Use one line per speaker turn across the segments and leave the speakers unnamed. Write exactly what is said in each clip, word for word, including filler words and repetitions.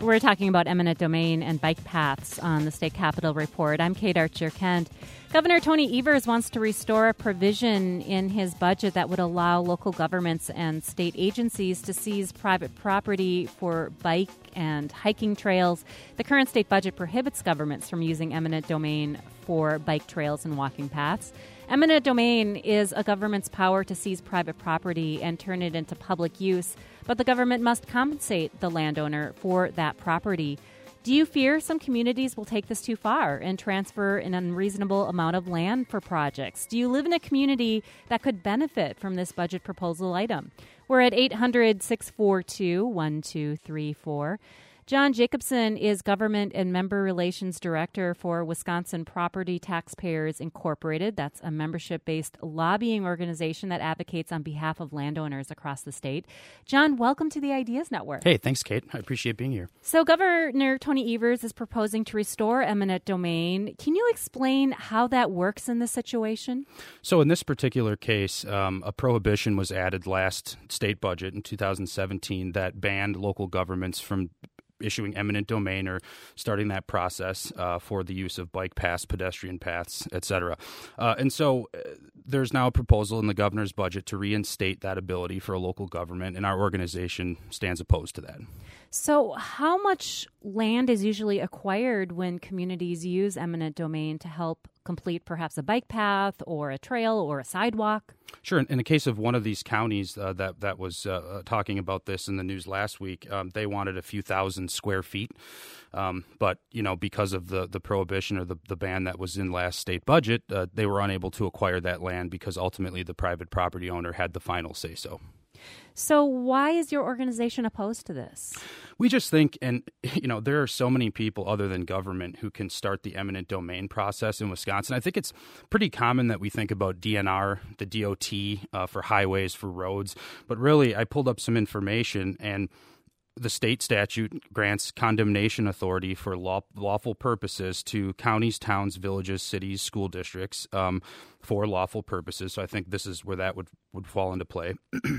We're talking about eminent domain and bike paths on the State Capitol Report. I'm Kate Archer-Kent. Governor Tony Evers wants to restore a provision in his budget that would allow local governments and state agencies to seize private property for bike and hiking trails. The current state budget prohibits governments from using eminent domain for bike trails and walking paths. Eminent domain is a government's power to seize private property and turn it into public use, but the government must compensate the landowner for that property. Do you fear some communities will take this too far and transfer an unreasonable amount of land for projects? Do you live in a community that could benefit from this budget proposal item? We're at eight hundred, six four two, one two three four. John Jacobson is Government and Member Relations Director for Wisconsin Property Taxpayers Incorporated. That's a membership-based lobbying organization that advocates on behalf of landowners across the state. John, welcome to the Ideas Network.
Hey, thanks, Kate. I appreciate being here.
So Governor Tony Evers is proposing to restore eminent domain. Can you explain how that works in this situation?
So in this particular case, um, a prohibition was added last state budget in two thousand seventeen that banned local governments from issuing eminent domain or starting that process uh, for the use of bike paths, pedestrian paths, et cetera. Uh, and so uh, there's now a proposal in the governor's budget to reinstate that ability for a local government, and our organization stands opposed to that.
So how much land is usually acquired when communities use eminent domain to help complete perhaps a bike path or a trail or a sidewalk?
Sure. In, in the case of one of these counties uh, that, that was uh, talking about this in the news last week, um, they wanted a few thousand square feet. Um, but, you know, because of the, the prohibition or the, the ban that was in last state budget, uh, they were unable to acquire that land because ultimately the private property owner had the final say so.
So why is your organization opposed to this?
We just think, and, you know, there are so many people other than government who can start the eminent domain process in Wisconsin. I think it's pretty common that we think about D N R, the D O T, uh, for highways, for roads. But really, I pulled up some information, and the state statute grants condemnation authority for law, lawful purposes to counties, towns, villages, cities, school districts um, for lawful purposes. So I think this is where that would, would fall into play.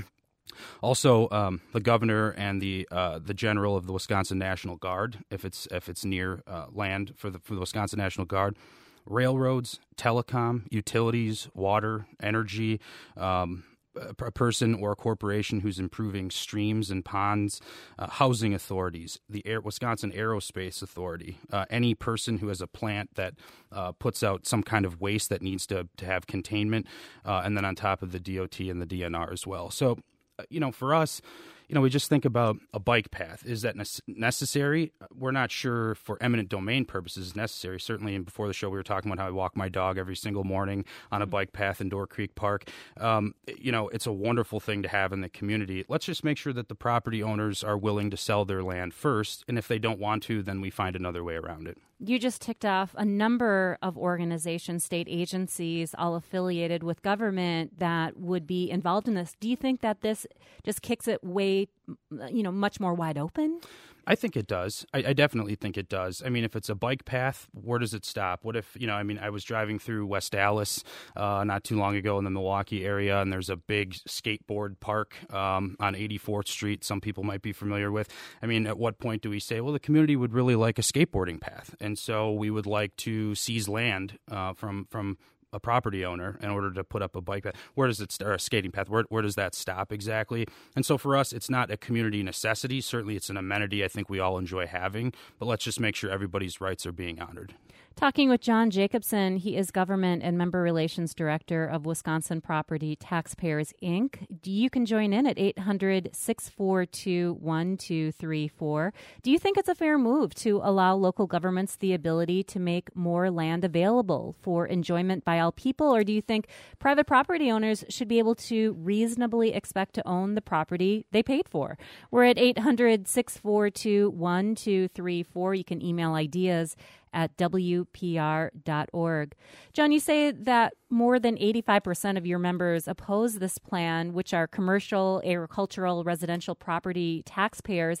Also, um, the governor and the uh, the general of the Wisconsin National Guard, if it's if it's near uh, land for the for the Wisconsin National Guard, railroads, telecom, utilities, water, energy, um, a person or a corporation who's improving streams and ponds, uh, housing authorities, the Air, Wisconsin Aerospace Authority, uh, any person who has a plant that uh, puts out some kind of waste that needs to, to have containment, uh, and then on top of the D O T and the D N R as well. So, you know, for us, you know, we just think about a bike path. Is that necessary? We're not sure for eminent domain purposes it's necessary. Certainly, before the show, we were talking about how I walk my dog every single morning on a bike path in Door Creek Park. Um, you know, it's a wonderful thing to have in the community. Let's just make sure that the property owners are willing to sell their land first. And if they don't want to, then we find another way around it.
You just ticked off a number of organizations, state agencies, all affiliated with government that would be involved in this. Do you think that this just kicks it way, you know, much more wide open?
I think it does. I, I definitely think it does. I mean, if it's a bike path, where does it stop? What if, you know, I mean, I was driving through West Allis uh, not too long ago in the Milwaukee area, and there's a big skateboard park um, on eighty-fourth Street some people might be familiar with. I mean, at what point do we say, well, the community would really like a skateboarding path, and so we would like to seize land uh, from from a property owner in order to put up a bike path? Where does it start? Or a skating path? Where, where does that stop exactly? And so for us, it's not a community necessity. Certainly it's an amenity I think we all enjoy having, but let's just make sure everybody's rights are being honored.
Talking with John Jacobson, he is Government and Member Relations Director of Wisconsin Property Taxpayers, Incorporated. You can join in at eight hundred, six four two, one two three four. Do you think it's a fair move to allow local governments the ability to make more land available for enjoyment by all people, or do you think private property owners should be able to reasonably expect to own the property they paid for? We're at eight hundred, six four two, one two three four. You can email ideas at w p r dot org. John, you say that more than eighty-five percent of your members oppose this plan, which are commercial, agricultural, residential property taxpayers.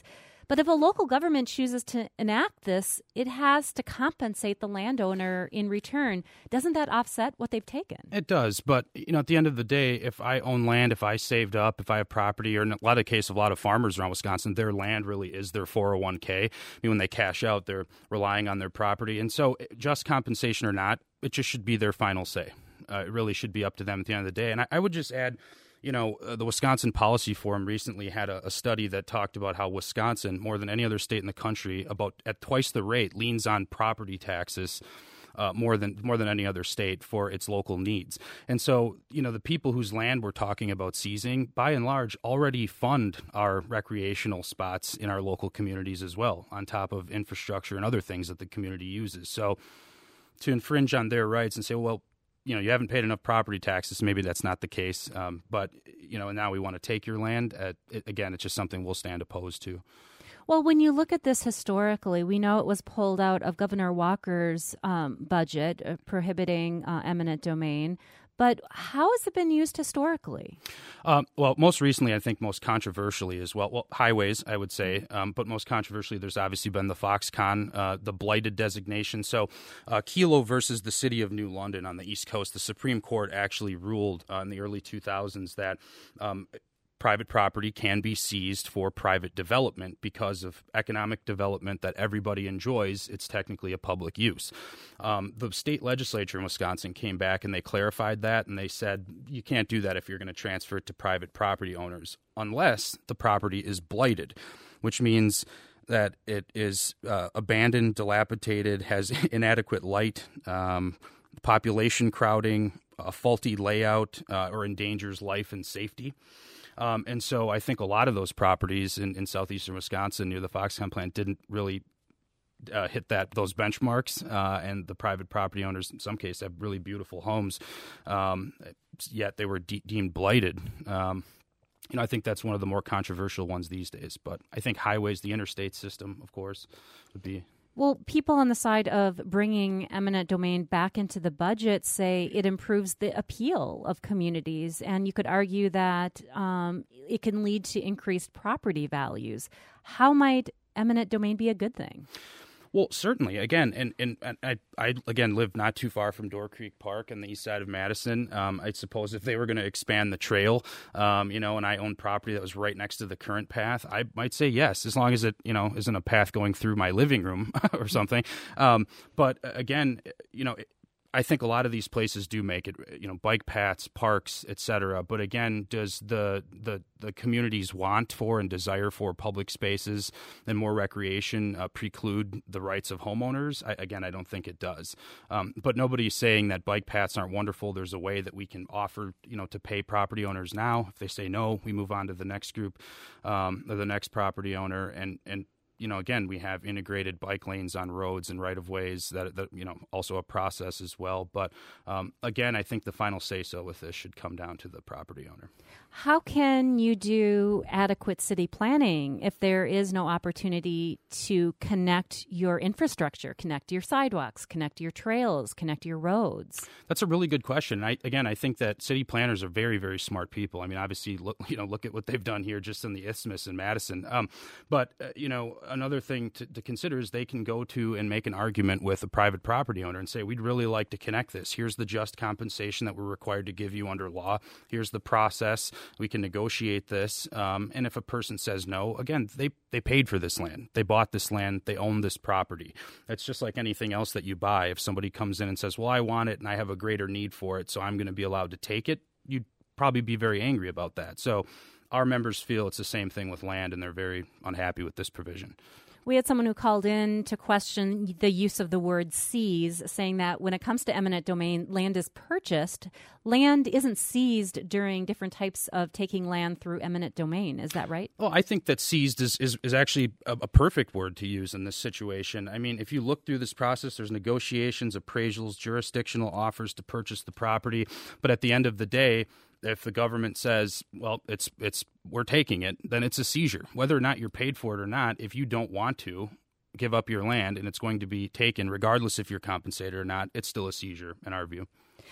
But if a local government chooses to enact this, it has to compensate the landowner in return. Doesn't that offset what they've taken?
It does. But, you know, at the end of the day, if I own land, if I saved up, if I have property, or in a lot of cases, a lot of farmers around Wisconsin, their land really is their four oh one k. I mean, when they cash out, they're relying on their property. And so just compensation or not, it just should be their final say. Uh, it really should be up to them at the end of the day. And I, I would just add, you know, uh, the Wisconsin Policy Forum recently had a, a study that talked about how Wisconsin, more than any other state in the country, about at twice the rate, leans on property taxes uh, more than more than any other state for its local needs. And so, you know, the people whose land we're talking about seizing, by and large, already fund our recreational spots in our local communities as well, on top of infrastructure and other things that the community uses. So to infringe on their rights and say, well, you know, you haven't paid enough property taxes. Maybe that's not the case. Um, but, you know, and now we want to take your land. Uh, it, again, it's just something we'll stand opposed to.
Well, when you look at this historically, we know it was pulled out of Governor Walker's um, budget uh, prohibiting uh, eminent domain. But how has it been used historically?
Um, well, most recently, I think most controversially as well, well, highways, I would say, um, but most controversially, there's obviously been the Foxconn, uh, the blighted designation. So uh, Kelo versus the city of New London on the East Coast, the Supreme Court actually ruled uh, in the early two thousands that um, private property can be seized for private development because of economic development that everybody enjoys. It's technically a public use. Um, the state legislature in Wisconsin came back and they clarified that, and they said you can't do that if you're going to transfer it to private property owners unless the property is blighted, which means that it is uh, abandoned, dilapidated, has inadequate light, um, population crowding, a faulty layout, uh, or endangers life and safety. Um, and so I think a lot of those properties in, in southeastern Wisconsin near the Foxconn plant didn't really uh, hit that those benchmarks. Uh, and the private property owners, in some cases, have really beautiful homes, um, yet they were de- deemed blighted. Um, you know, I think that's one of the more controversial ones these days. But I think highways, the interstate system, of course, would be.
Well, people on the side of bringing eminent domain back into the budget say it improves the appeal of communities, and you could argue that um, it can lead to increased property values. How might eminent domain be a good thing?
Well, certainly. Again, and, and, and I, I, again, live not too far from Door Creek Park on the east side of Madison. Um, I suppose if they were going to expand the trail, um, you know, and I owned property that was right next to the current path, I might say yes, as long as it, you know, isn't a path going through my living room or something. Um, but again, you know, I think a lot of these places do make it, you know, bike paths, parks, et cetera. But again, does the, the, the community's want for and desire for public spaces and more recreation uh, preclude the rights of homeowners? I, again, I don't think it does. Um, but nobody's saying that bike paths aren't wonderful. There's a way that we can offer, you know, to pay property owners now. If they say no, we move on to the next group um, or the next property owner. And, and you know, again, we have integrated bike lanes on roads and right-of-ways that, that you know, also a process as well. But um, again, I think the final say-so with this should come down to the property owner.
How can you do adequate city planning if there is no opportunity to connect your infrastructure, connect your sidewalks, connect your trails, connect your roads?
That's a really good question. I, again, I think that city planners are very, very smart people. I mean, obviously, look, you know, look at what they've done here just in the Isthmus in Madison. Um, but, uh, you know, another thing to, to consider is they can go to and make an argument with a private property owner and say, we'd really like to connect this. Here's the just compensation that we're required to give you under law. Here's the process. We can negotiate this. Um, and if a person says no, again, they, they paid for this land. They bought this land. They own this property. It's just like anything else that you buy. If somebody comes in and says, well, I want it and I have a greater need for it, so I'm going to be allowed to take it, you'd probably be very angry about that. So our members feel it's the same thing with land, and they're very unhappy with this provision.
We had someone who called in to question the use of the word seize, saying that when it comes to eminent domain, land is purchased. Land isn't seized during different types of taking land through eminent domain. Is that right?
Well, I think that seized is, is, is actually a, a perfect word to use in this situation. I mean, if you look through this process, there's negotiations, appraisals, jurisdictional offers to purchase the property. But at the end of the day, if the government says, well, it's it's we're taking it, then it's a seizure. Whether or not you're paid for it or not, if you don't want to give up your land and it's going to be taken, regardless if you're compensated or not, it's still a seizure in our view.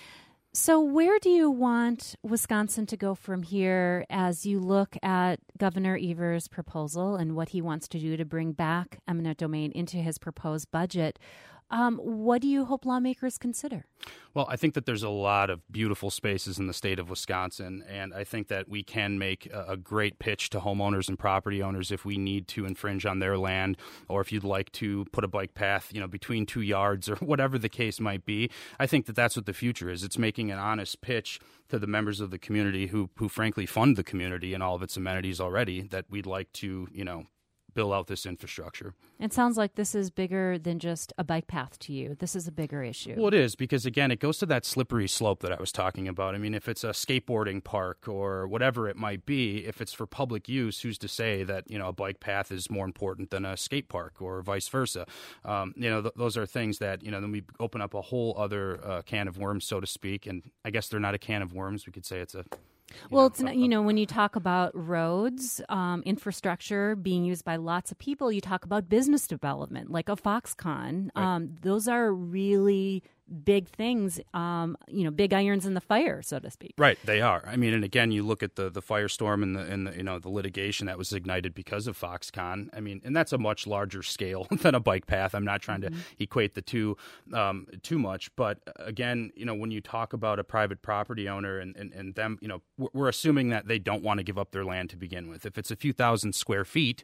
So where do you want Wisconsin to go from here as you look at Governor Evers' proposal and what he wants to do to bring back eminent domain into his proposed budget? Um, what do you hope lawmakers consider?
Well, I think that there's a lot of beautiful spaces in the state of Wisconsin, and I think that we can make a, a great pitch to homeowners and property owners if we need to infringe on their land, or if you'd like to put a bike path, you know, between two yards or whatever the case might be. I think that that's what the future is. It's making an honest pitch to the members of the community who, who frankly fund the community and all of its amenities already, that we'd like to, you know, build out this infrastructure. It
sounds like this is bigger than just a bike path to you. This is a bigger issue.
Well, it is, because, again, it goes to that slippery slope that I was talking about. I mean, if it's a skateboarding park or whatever it might be, if it's for public use, who's to say that, you know, a bike path is more important than a skate park or vice versa? Um, you know, th- those are things that, you know, then we open up a whole other uh, can of worms, so to speak. And I guess they're not a can of worms. We could say it's a You
well,
know,
it's not, you know, when you talk about roads, um, infrastructure being used by lots of people, you talk about business development, like a Foxconn.
Right.
Um, those are really big things, um, you know, big irons in the fire, so to speak.
Right, they are. I mean, and again, you look at the, the firestorm and the, and the, you know, the litigation that was ignited because of Foxconn. I mean, and that's a much larger scale than a bike path. I'm not trying to mm-hmm. equate the two um, too much. But again, you know, when you talk about a private property owner and, and, and them, you know, we're, we're assuming that they don't want to give up their land to begin with. If it's a few thousand square feet,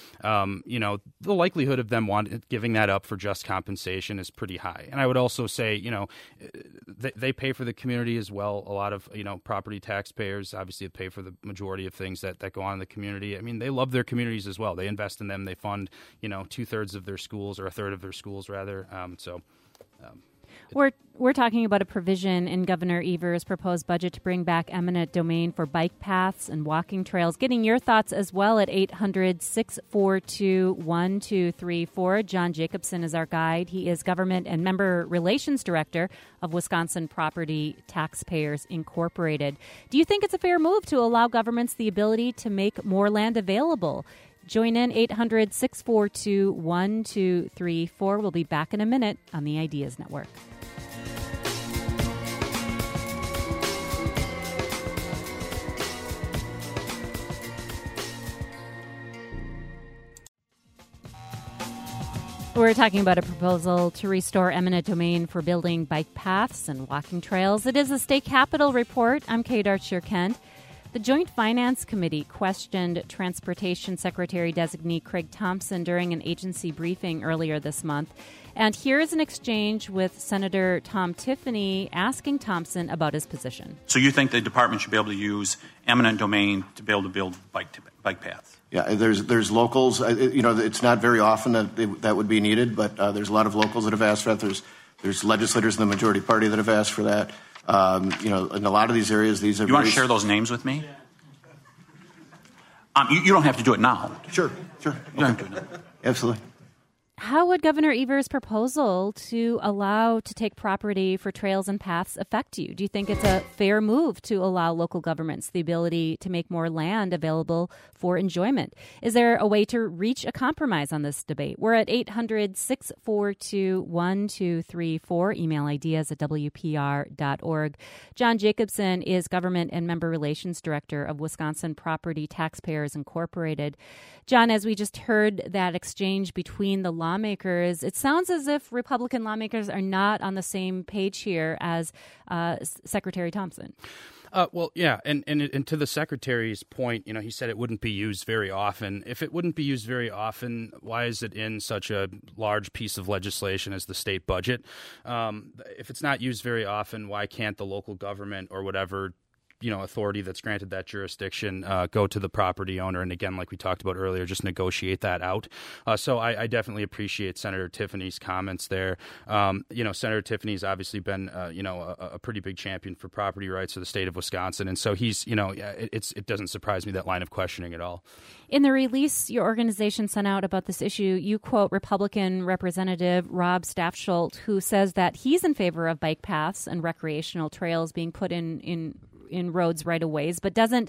Um, you know, the likelihood of them want, giving that up for just compensation is pretty high. And I would also say, you know, they, they pay for the community as well. A lot of, you know, property taxpayers obviously pay for the majority of things that, that go on in the community. I mean, they love their communities as well. They invest in them. They fund, you know, two thirds of their schools, or a third of their schools, rather. Um, so. Um,
We're we're talking about a provision in Governor Evers' proposed budget to bring back eminent domain for bike paths and walking trails. Getting your thoughts as well at eight hundred, six four two, one two three four. John Jacobson is our guide. He is Government and Member Relations Director of Wisconsin Property Taxpayers Incorporated. Do you think it's a fair move to allow governments the ability to make more land available? Join in eight hundred, six four two, one two three four. We'll be back in a minute on the Ideas Network. We're talking about a proposal to restore eminent domain for building bike paths and walking trails. It is a state capitol report. I'm Kate Archer-Kent. The Joint Finance Committee questioned Transportation Secretary-designee Craig Thompson during an agency briefing earlier this month. And here is an exchange with Senator Tom Tiffany asking Thompson about his position.
So you think the department should be able to use eminent domain to be able to build bike, bike paths?
Yeah, there's there's locals. You know, it's not very often that they, that would be needed, but uh, there's a lot of locals that have asked for that. There's there's legislators in the majority party that have asked for that. Um, you know, in a lot of these areas, these are.
You want to share those names with me? Um, you, you don't have to do it now.
Sure, sure.
You don't have to do it now.
Absolutely.
How would Governor Evers' proposal to allow to take property for trails and paths affect you? Do you think it's a fair move to allow local governments the ability to make more land available for enjoyment? Is there a way to reach a compromise on this debate? We're at eight hundred, six four two, one two three four. Email ideas at W P R dot org. John Jacobson is Government and Member Relations Director of Wisconsin Property Taxpayers Incorporated. John, as we just heard that exchange between the lawmakers, it sounds as if Republican lawmakers are not on the same page here as uh, Secretary Thompson.
Uh, well, yeah, and, and and to the Secretary's point, you know, he said it wouldn't be used very often. If it wouldn't be used very often, why is it in such a large piece of legislation as the state budget? Um, if it's not used very often, why can't the local government or whatever you know, authority that's granted that jurisdiction uh, go to the property owner, and again, like we talked about earlier, just negotiate that out. Uh, so I, I definitely appreciate Senator Tiffany's comments there. Um, you know, Senator Tiffany's obviously been, uh, you know, a, a pretty big champion for property rights of the state of Wisconsin, and so he's, you know, it, it's it doesn't surprise me, that line of questioning at all.
In the release your organization sent out about this issue, you quote Republican Representative Rob Staffsholt, who says that he's in favor of bike paths and recreational trails being put in in in roads right of ways, but doesn't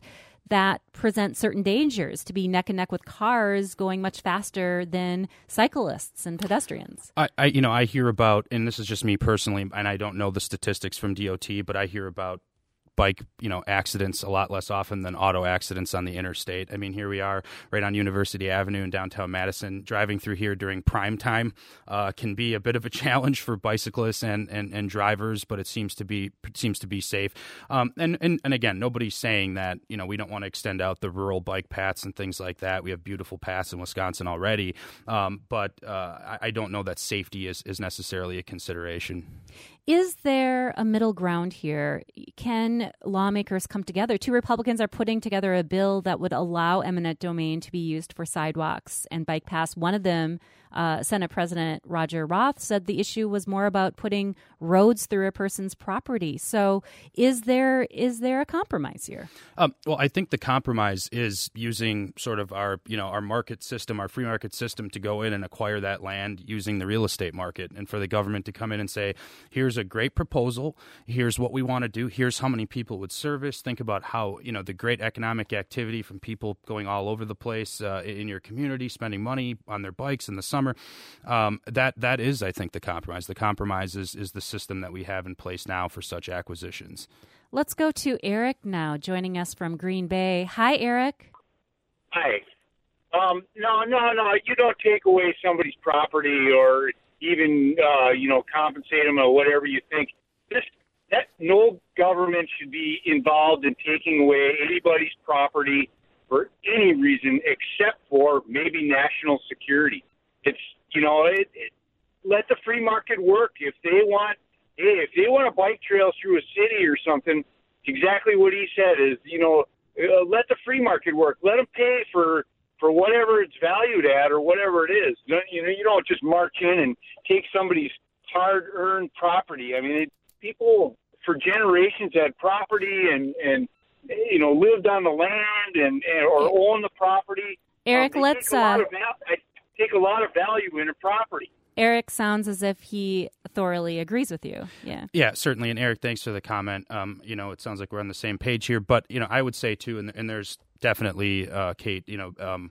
that present certain dangers, to be neck and neck with cars going much faster than cyclists and pedestrians.
I, I, you know, I hear about, and this is just me personally, and I don't know the statistics from D O T, but I hear about bike, you know, accidents a lot less often than auto accidents on the interstate. I mean, here we are right on University Avenue in downtown Madison. Driving through here during prime time uh, can be a bit of a challenge for bicyclists and, and, and drivers, but it seems to be seems to be safe. Um, and, and, and again, nobody's saying that, you know, we don't want to extend out the rural bike paths and things like that. We have beautiful paths in Wisconsin already, um, but uh, I, I don't know that safety is, is necessarily a consideration.
Is there a middle ground here? Can lawmakers come together? Two Republicans are putting together a bill that would allow eminent domain to be used for sidewalks and bike paths. One of them, uh, Senate President Roger Roth, said the issue was more about putting roads through a person's property. So is there is there a compromise here?
Um, well, I think the compromise is using sort of our, you know, our market system, our free market system to go in and acquire that land using the real estate market, and for the government to come in and say, here's a great proposal. Here's what we want to do. Here's how many people would service. Think about how, you know, the great economic activity from people going all over the place uh, in your community, spending money on their bikes in the summer. Um, that that is, I think, the compromise. The compromise is, is the system that we have in place now for such acquisitions.
Let's go to Eric now, joining us from Green Bay. Hi, Eric.
Hi. Um, no, no, no. You don't take away somebody's property or even, uh, you know, compensate them or whatever you think. This, that no government should be involved in taking away anybody's property for any reason except for maybe national security. It's, you know, it, it, let the free market work. If they want, hey, if they want a bike trail through a city or something, exactly what he said is, you know, uh, let the free market work. Let them pay for for whatever it's valued at or whatever it is. You know, you don't just march in and take somebody's hard-earned property. I mean, it, people for generations had property and, and you know, lived on the land and, and or owned the property.
Eric,
um,
let's
take a, lot
uh,
of val- take a lot of value in a property.
Eric sounds as if he thoroughly agrees with you. Yeah.
Yeah, certainly. And Eric, thanks for the comment. Um, you know, it sounds like we're on the same page here. But, you know, I would say, too, and, and there's definitely, uh, Kate, you know, um,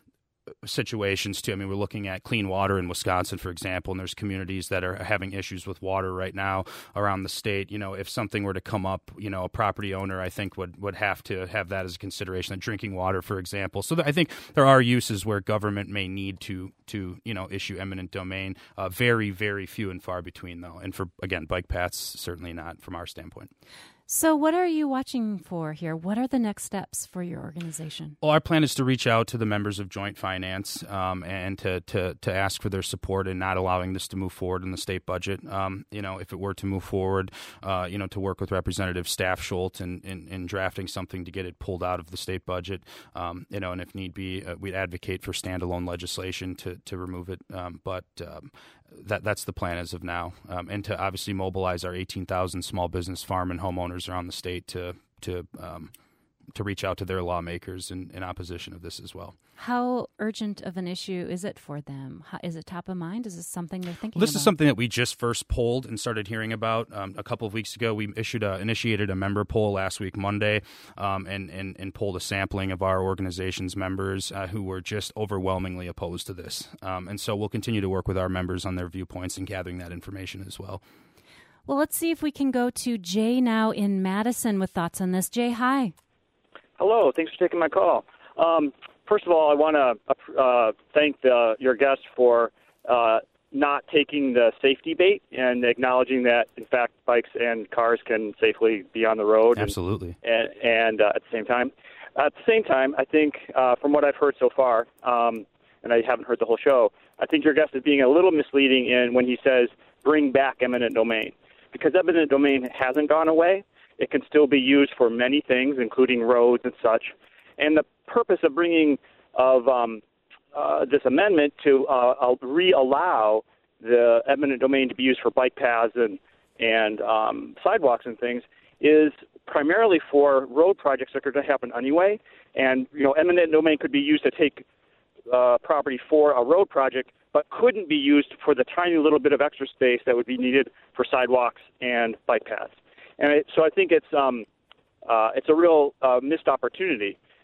situations too. I mean, we're looking at clean water in Wisconsin, for example, and there's communities that are having issues with water right now around the state. You know, if something were to come up, you know, a property owner, I think, would, would have to have that as a consideration, the drinking water, for example. So I think there are uses where government may need to, to you know, issue eminent domain. Uh, very, very few and far between, though. And for, again, bike paths, certainly not from our standpoint.
So what are you watching for here? What are the next steps for your organization?
Well, our plan is to reach out to the members of Joint Finance um, and to, to to ask for their support in not allowing this to move forward in the state budget. Um, you know, if it were to move forward, uh, you know, to work with Representative Staff Schultz in, in, in drafting something to get it pulled out of the state budget. Um, you know, and if need be, uh, we'd advocate for standalone legislation to, to remove it. Um, but um, that that's the plan as of now, um, and to obviously mobilize our eighteen thousand small business, farm, and homeowners around the state to to um, to reach out to their lawmakers in, in opposition of this as well.
How urgent of an issue is it for them? How, is it top of mind? Is this something they're thinking
well, this
about?
is something that we just first polled and started hearing about um, a couple of weeks ago. We issued a, initiated a member poll last week, Monday, um, and, and, and polled a sampling of our organization's members uh, who were just overwhelmingly opposed to this. Um, and so we'll continue to work with our members on their viewpoints and gathering that information as well.
Well, let's see if we can go to Jay now in Madison with thoughts on this. Jay, hi.
Hello. Thanks for taking my call. Um, first of all, I want to uh, thank the, your guest for uh, not taking the safety bait and acknowledging that, in fact, bikes and cars can safely be on the road.
Absolutely.
And, and, and uh, at the same time, at the same time, I think uh, from what I've heard so far, um, and I haven't heard the whole show, I think your guest is being a little misleading in when he says bring back eminent domain, because eminent domain hasn't gone away. It can still be used for many things, including roads and such. And the purpose of bringing of um, uh, this amendment to uh, re-allow the eminent domain to be used for bike paths and and um, sidewalks and things is primarily for road projects that are going to happen anyway. And you know, eminent domain could be used to take uh, property for a road project, but couldn't be used for the tiny little bit of extra space that would be needed for sidewalks and bike paths. And it, so I think it's um, uh, it's a real uh, missed opportunity.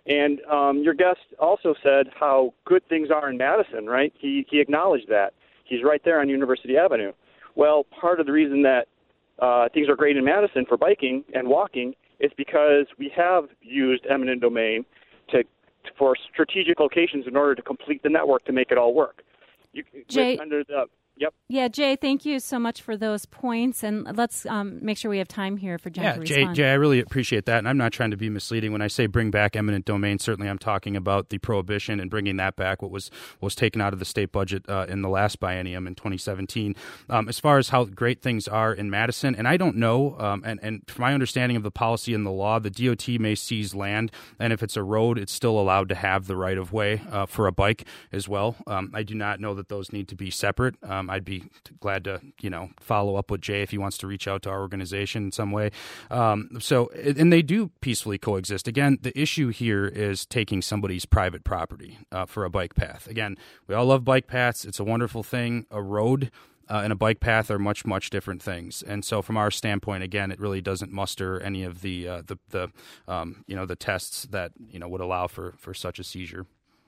And um, your guest also said how good things are in Madison, right? He, he acknowledged that. He's right there on University Avenue. Well, part of the reason that uh, things are great in Madison for biking and walking is because we have used eminent domain to for strategic locations in order to complete the network to make it all work. You,
Jay,
under the, yep.
Yeah, Jay, thank you so much for those points. And let's um, make sure we have time here for John
yeah,
to
Jay,
respond.
Jay, I really appreciate that. And I'm not trying to be misleading. When I say bring back eminent domain, certainly I'm talking about the prohibition and bringing that back, what was what was taken out of the state budget uh, in the last biennium in twenty seventeen. Um, as far as how great things are in Madison, and I don't know, um, and, and from my understanding of the policy and the law, the D O T may seize land, and if it's a road, it's still allowed to have the right-of-way uh, for a bike as well. Um, I do not know that those need to be separate. Um, I'd be glad to, you know, follow up with Jay if he wants to reach out to our organization in some way. Um, so, and they do peacefully coexist. Again, the issue here is taking somebody's private property uh, for a bike path. Again, we all love bike paths. It's a wonderful thing. A road uh, and a bike path are much, much different things. And so, from our standpoint, again, it really doesn't muster any of the uh, the the um, you know the tests that you know would allow for for such a seizure.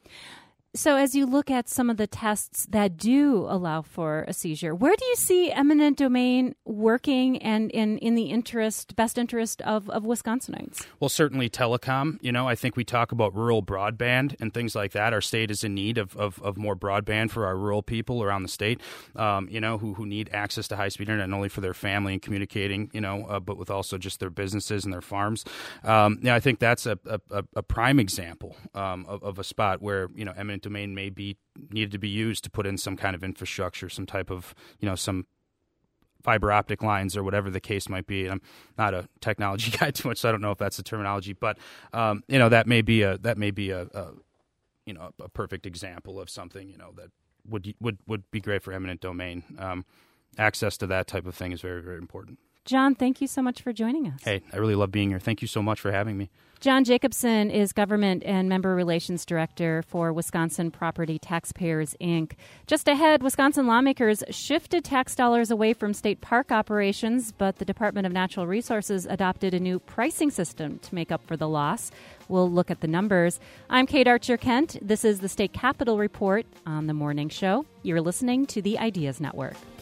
So as you look at some of the tests that do allow for a seizure, where do you see eminent domain working and in, in the interest, best interest of, of Wisconsinites?
Well, certainly telecom. You know, I think we talk about rural broadband and things like that. Our state is in need of, of, of more broadband for our rural people around the state, um, you know, who, who need access to high-speed internet, not only for their family and communicating, you know, uh, but with also just their businesses and their farms. Um, yeah, I think that's a, a, a prime example um, of, of a spot where, you know, eminent domain may be needed to be used to put in some kind of infrastructure, some type of, you know, some fiber optic lines or whatever the case might be. I'm not a technology guy too much, so I don't know if that's the terminology, but um, you know, that may be a that may be a, a you know a perfect example of something, you know, that would would would be great for eminent domain. Um, access to that type of thing is very, very important.
John, thank you so much for joining us.
Hey, I really love being here. Thank you so much for having me.
John Jacobson is Government and Member Relations Director for Wisconsin Property Taxpayers, Incorporated. Just ahead, Wisconsin lawmakers shifted tax dollars away from state park operations, but the Department of Natural Resources adopted a new pricing system to make up for the loss. We'll look at the numbers. I'm Kate Archer-Kent. This is the State Capitol Report on The Morning Show. You're listening to the Ideas Network.